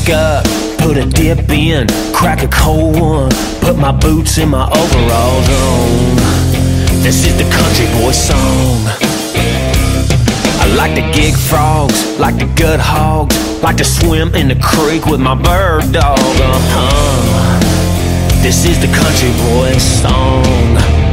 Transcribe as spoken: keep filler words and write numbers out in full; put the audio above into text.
wake up, put a dip in, crack a cold one, put my boots in my overalls on. This is the country boy song. I like to gig frogs, like to gut hogs, like to swim in the creek with my bird dog. Uh-huh. This is the country boy song.